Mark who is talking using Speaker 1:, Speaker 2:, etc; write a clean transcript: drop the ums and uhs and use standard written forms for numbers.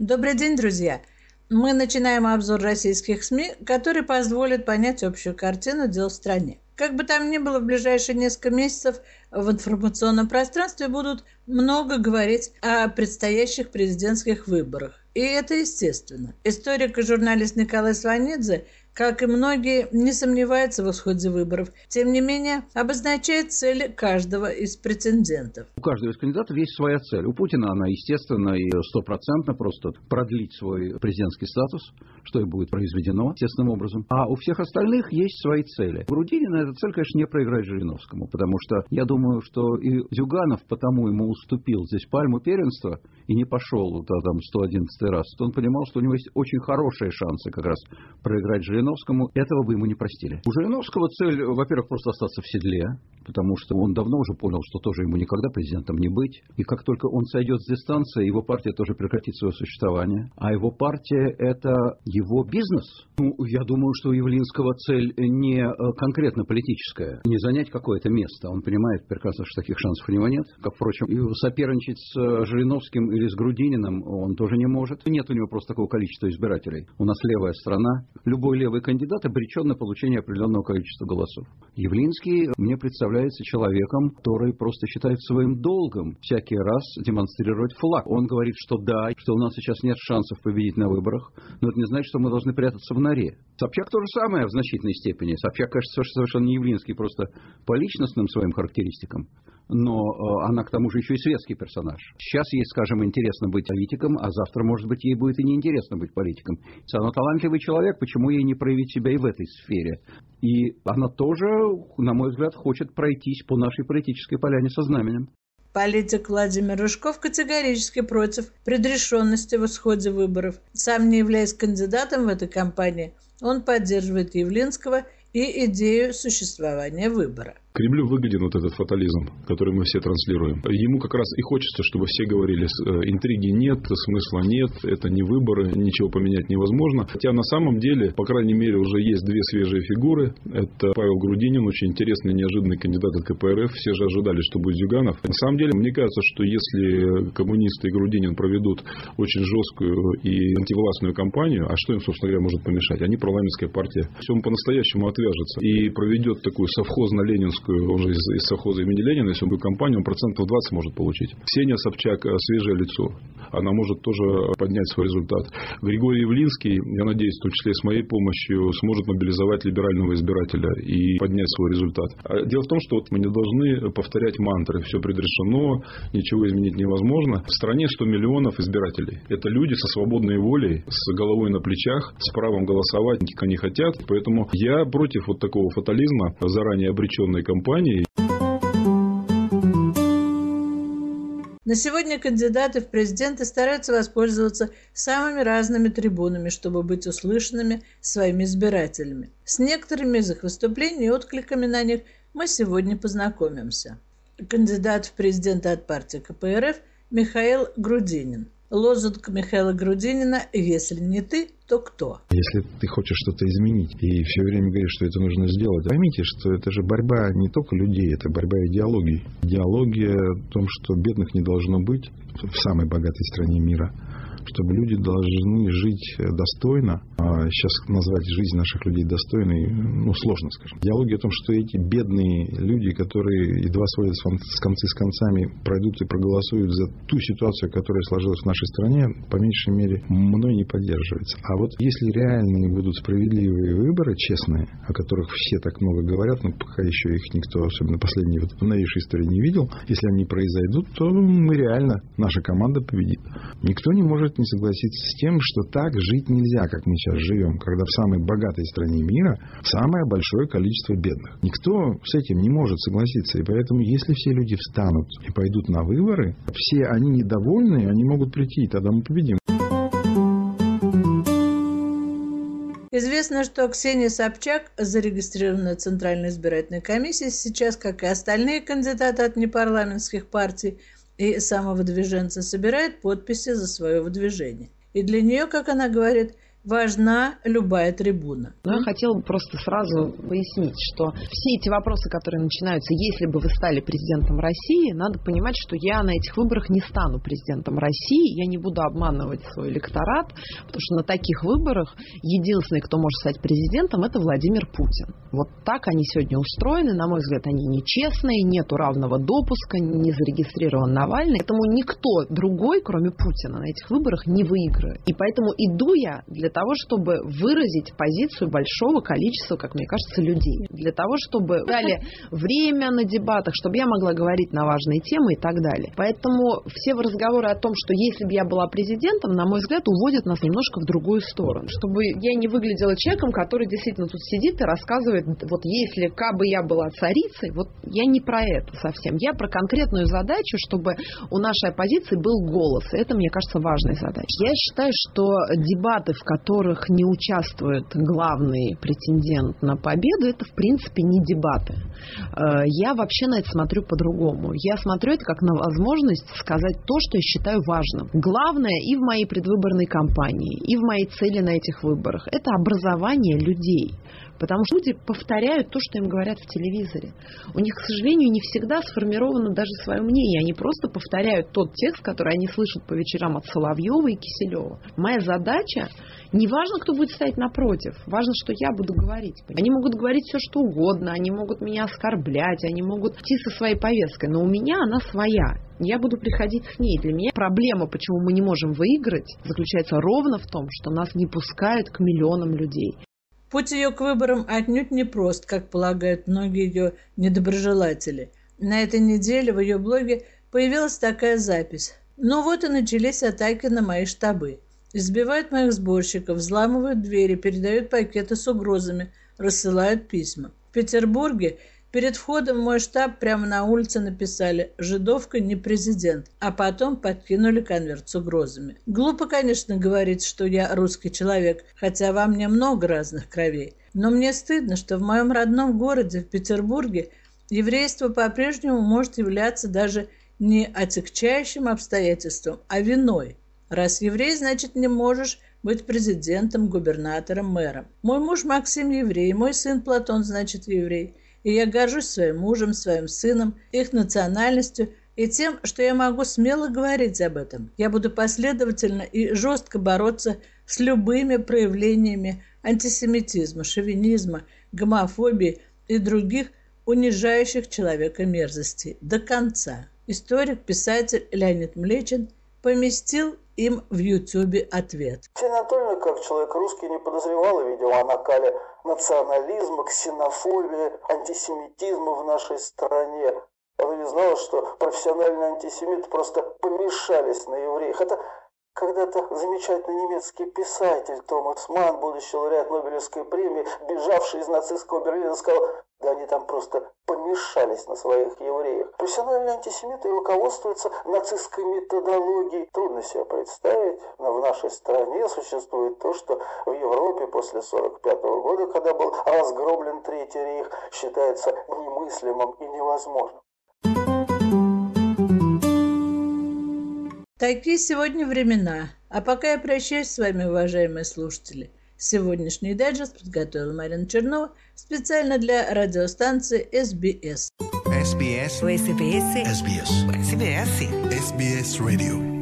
Speaker 1: Добрый день, друзья! Мы начинаем обзор российских СМИ, который позволит понять общую картину дел в стране. Как бы там ни было, в ближайшие несколько месяцев в информационном пространстве будут много говорить о предстоящих президентских выборах. И это естественно. Историк и журналист Николай Сванидзе, как и многие, не сомневается в исходе выборов. Тем не менее, обозначает цели каждого из претендентов.
Speaker 2: У каждого из кандидатов есть своя цель. У Путина она, естественно, и стопроцентно просто продлить свой президентский статус, что и будет произведено естественным образом. А у всех остальных есть свои цели. Грудинина эта цель, конечно, не проиграть Жириновскому, потому что я думаю, что и Зюганов потому ему уступил здесь пальму первенства и не пошел там 111 раз. Он понимал, что у него есть очень хорошие шансы как раз проиграть Жириновскому. Этого бы ему не простили. У Жириновского цель, во-первых, просто остаться в седле, потому что он давно уже понял, что тоже ему никогда президентом не быть. И как только он сойдет с дистанции, его партия тоже прекратит свое существование. А его партия – это его бизнес. Я думаю, что у Явлинского цель не конкретно политическая, не занять какое-то место. Он понимает прекрасно, что таких шансов у него нет. Как, впрочем, и соперничать с Жириновским или с Грудининым он тоже не может. Нет у него просто такого количества избирателей. У нас левая страна. Любой левый кандидат обречен на получение определенного количества голосов. Явлинский мне представляется человеком, который просто считает своим долгом всякий раз демонстрировать флаг. Он говорит, что да, что у нас сейчас нет шансов победить на выборах, но это не значит, что мы должны прятаться в норе. Собчак то же самое в значительной степени. Собчак, кажется, совершенно не Явлинский, просто по личностным своим характеристикам. Но она, к тому же, еще и светский персонаж. Сейчас ей, скажем, интересно быть политиком, а завтра, может быть, ей будет и неинтересно быть политиком. Если она талантливый человек, почему ей не проявить себя и в этой сфере? И она тоже, на мой взгляд, хочет пройтись по нашей политической поляне со знаменем.
Speaker 1: Политик Владимир Рыжков категорически против предрешенности в исходе выборов. Сам не являясь кандидатом в этой кампании, он поддерживает Явлинского и идею существования выбора.
Speaker 3: Кремлю выгоден вот этот фатализм, который мы все транслируем. Ему как раз и хочется, чтобы все говорили, интриги нет, смысла нет, это не выборы, ничего поменять невозможно. Хотя на самом деле, по крайней мере, уже есть две свежие фигуры. Это Павел Грудинин, очень интересный, неожиданный кандидат от КПРФ. Все же ожидали, что будет Зюганов. На самом деле, мне кажется, что если коммунисты и Грудинин проведут очень жесткую и антивластную кампанию, а что им, собственно говоря, может помешать? Они парламентская партия. Все он по-настоящему отвяжется и проведет такую совхозно-ленинскую, он же из совхоза имени Ленина, если он будет кампанию, он 20% может получить. Ксения Собчак свежее лицо. Она может тоже поднять свой результат. Григорий Явлинский, я надеюсь, в том числе и с моей помощью, сможет мобилизовать либерального избирателя и поднять свой результат. Дело в том, что мы не должны повторять мантры. Все предрешено, ничего изменить невозможно. В стране 100 миллионов избирателей. Это люди со свободной волей, с головой на плечах, с правом голосовать, как они хотят. Поэтому я против вот такого фатализма, заранее обреченной кампании.
Speaker 1: На сегодня кандидаты в президенты стараются воспользоваться самыми разными трибунами, чтобы быть услышанными своими избирателями. С некоторыми из их выступлений и откликами на них мы сегодня познакомимся. Кандидат в президенты от партии КПРФ Михаил Грудинин. Лозунг Михаила Грудинина «Если не ты, то кто?».
Speaker 4: Если ты хочешь что-то изменить и все время говоришь, что это нужно сделать, поймите, что это же борьба не только людей, это борьба идеологий. Идеология в том, что бедных не должно быть в самой богатой стране мира, чтобы люди должны жить достойно. А сейчас назвать жизнь наших людей достойной, сложно, скажем. Идеология о том, что эти бедные люди, которые едва сводят концы с концами, пройдут и проголосуют за ту ситуацию, которая сложилась в нашей стране, по меньшей мере, мной не поддерживается. А вот если реальные будут справедливые выборы, честные, о которых все так много говорят, но пока еще их никто, особенно последние в новейшей истории, не видел, если они произойдут, то мы реально, наша команда победит. Никто не может не согласиться с тем, что так жить нельзя, как мы сейчас живем, когда в самой богатой стране мира самое большое количество бедных. Никто с этим не может согласиться. И поэтому, если все люди встанут и пойдут на выборы, все они недовольны, они могут прийти, и тогда мы победим.
Speaker 1: Известно, что Ксения Собчак, зарегистрированная Центральной избирательной комиссией, сейчас, как и остальные кандидаты от непарламентских партий и самовыдвиженцы, собирает подписи за свое выдвижение. И для нее, как она говорит, важна любая трибуна.
Speaker 5: Я хотела бы просто сразу пояснить, что все эти вопросы, которые начинаются, если бы вы стали президентом России, надо понимать, что я на этих выборах не стану президентом России, я не буду обманывать свой электорат, потому что на таких выборах единственный, кто может стать президентом, это Владимир Путин. Вот так они сегодня устроены, на мой взгляд, они нечестные, нету равного допуска, не зарегистрирован Навальный, поэтому никто другой, кроме Путина, на этих выборах не выиграет. И поэтому иду я для того, чтобы выразить позицию большого количества, как мне кажется, людей. Для того, чтобы дали время на дебатах, чтобы я могла говорить на важные темы и так далее. Поэтому все разговоры о том, что если бы я была президентом, на мой взгляд, уводят нас немножко в другую сторону. Чтобы я не выглядела человеком, который действительно тут сидит и рассказывает, вот если кабы я была царицей, вот я не про это совсем. Я про конкретную задачу, чтобы у нашей оппозиции был голос. И это, мне кажется, важная задача. Я считаю, что дебаты, в которых не участвует главный претендент на победу, это, в принципе, не дебаты. Я вообще на это смотрю по-другому. Я смотрю это как на возможность сказать то, что я считаю важным. Главное и в моей предвыборной кампании, и в моей цели на этих выборах – это образование людей. Потому что люди повторяют то, что им говорят в телевизоре. У них, к сожалению, не всегда сформировано даже свое мнение. Они просто повторяют тот текст, который они слышат по вечерам от Соловьева и Киселева. Моя задача, не важно, кто будет стоять напротив, важно, что я буду говорить. Они могут говорить все, что угодно, они могут меня оскорблять, они могут идти со своей повесткой, но у меня она своя. Я буду приходить с ней. Для меня проблема, почему мы не можем выиграть, заключается ровно в том, что нас не пускают к миллионам людей.
Speaker 1: Путь ее к выборам отнюдь не прост, как полагают многие ее недоброжелатели. На этой неделе в ее блоге появилась такая запись. Ну вот и начались атаки на мои штабы. Избивают моих сборщиков, взламывают двери, передают пакеты с угрозами, рассылают письма. В Петербурге перед входом в мой штаб прямо на улице написали «Жидовка не президент», а потом подкинули конверт с угрозами. Глупо, конечно, говорить, что я русский человек, хотя во мне много разных кровей. Но мне стыдно, что в моем родном городе, в Петербурге, еврейство по-прежнему может являться даже не отягчающим обстоятельством, а виной. Раз еврей, значит, не можешь быть президентом, губернатором, мэром. Мой муж Максим еврей, мой сын Платон, значит, еврей. И я горжусь своим мужем, своим сыном, их национальностью и тем, что я могу смело говорить об этом. Я буду последовательно и жестко бороться с любыми проявлениями антисемитизма, шовинизма, гомофобии и других унижающих человека мерзостей до конца. Историк, писатель Леонид Млечин поместил им в Ютубе ответ.
Speaker 6: Ксения Анатольевна, как человек русский, не подозревала, видела о накале национализма, ксенофобии, антисемитизма в нашей стране. Она не знала, что профессиональные антисемиты просто помешались на евреях. Это когда-то замечательный немецкий писатель Томас Манн, будущий лауреат Нобелевской премии, бежавший из нацистского Берлина, сказал: да они там просто помешались на своих евреях. Профессиональные антисемиты руководствуются нацистской методологией. Трудно себе представить, но в нашей стране существует то, что в Европе после 1945 года, когда был разгромлен Третий рейх, считается немыслимым и невозможным.
Speaker 1: Такие сегодня времена. А пока я прощаюсь с вами, уважаемые слушатели. Сегодняшний дайджест подготовила Марина Чернова специально для радиостанции SBS.
Speaker 7: SBS. SBS. SBS. SBS. SBS Radio.